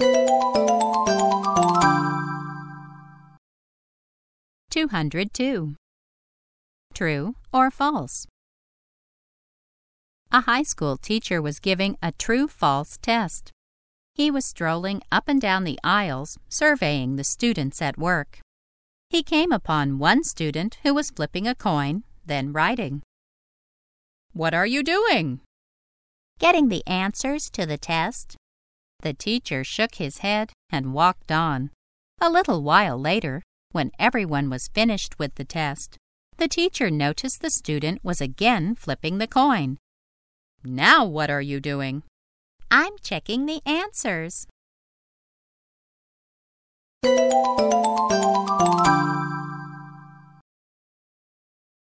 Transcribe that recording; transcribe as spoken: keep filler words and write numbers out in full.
two hundred two. True or false? A high school teacher was giving a true-false test. He was strolling up and down the aisles, surveying the students at work. He came upon one student who was flipping a coin, then writing. "What are you doing?" "Getting the answers to the test." The teacher shook his head and walked on. A little while later, when everyone was finished with the test, the teacher noticed the student was again flipping the coin. "Now what are you doing?" "I'm checking the answers."